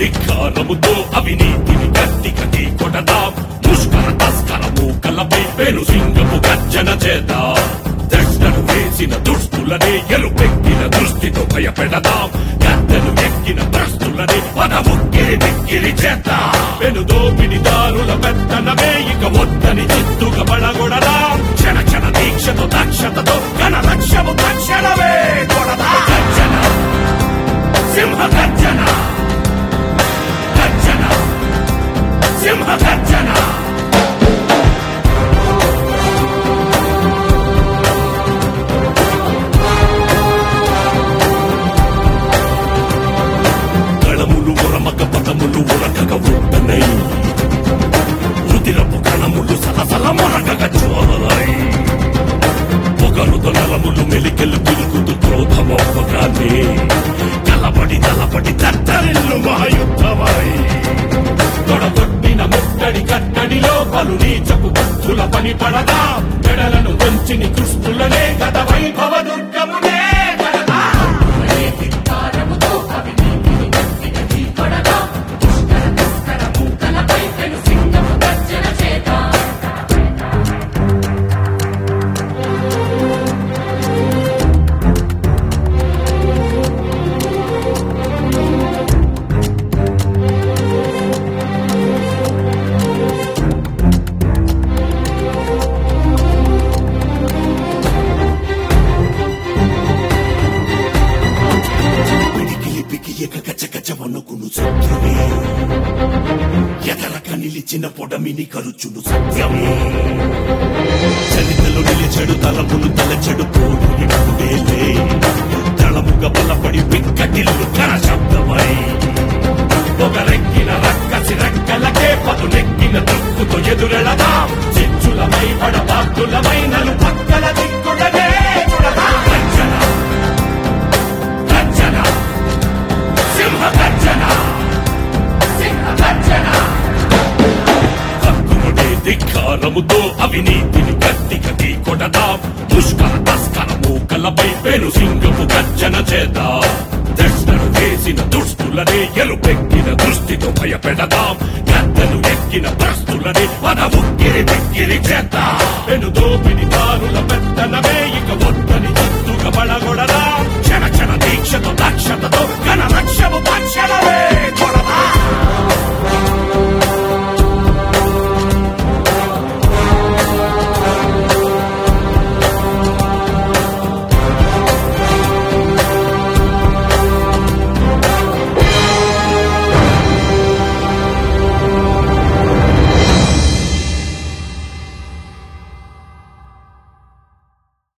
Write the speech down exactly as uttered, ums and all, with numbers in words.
ధిక్కారముతో అవినీతిని గట్టిగా ఢీకొడదాం. ముష్కర తస్కర మూకలపై పెను సింగపు గర్జన చేద్దాం. దృష్టను వేసిన దుష్టులనే ఎలుపెక్కిన దృష్టితో భయపెడదాం. గద్దెను ఎక్కిన భ్రష్టులని మన ముక్కిరి మిక్కిరి చేద్దాం. పెను దోపిడిదారుల పెత్తనమే ఇక వద్దని చిత్తుగా పడగొడదాం. క్షణ క్షణ దీక్షతో దక్షతతో ఘన లక్ష్యము తక్షణమే కొడదాం. గర్జన సింహ గర్జన, గర్జన సింహ గర్జన. గళములు ఉరమక పదములు ఉరకగ ఉంటనై, ఉదిరపు కణములు సలసల మొరగగ చోరై. పొగరుతో నలములు మెలికెలు పిలుగుతూ క్రోధమొప్పగానే కలబడి తలబడి తత్తరిల్లు మహాయుద్ధమై. తొడగొట్టిన ముట్టడి కట్టడిలో పలు నీచపు బుద్ధుల పని పడదా. మెడలను వంచిని కృష్ణులనే గత వైభవ దుర్గమునే కడదా. ఎదరక నిలిచిన పొడమిని కరుచును సత్యమే. చరితలో నిలిచెడు తలములు తలచెడు పోడు ఇప్పుడేలే. దళముగా బలపడి విక్కటిల్లు కర శబ్దమై. పొగరెక్కిన రక్కసి రెక్కలకే పదునెక్కిన దుక్కుతో ఎదురెళదాం. చిచ్చులమై పడబాకులమై నలు పక్కల దిక్కుడనే చూడదాం. గర్జన గర్జన సింహ గర్జన, సింహ గర్జన. హక్కునుడే ధిక్కారముతో అవినీతిని గట్టిగా ఢీకొడదాం. ముష్కర తస్కర మూకలపై పెను సింగపు గర్జన చేద్దాం. దృష్టను వేసిన దుష్టులనే ఎలుపెక్కిన దృష్టితో భయపెడదాం. గద్దెను ఎక్కిన భ్రష్టులని మన ముక్కిరి మిక్కిరి చేద్దాం. పెను దోపిడిదారుల పెత్తనమే ఇక వద్దని చిత్తుగా పడగొడదాం.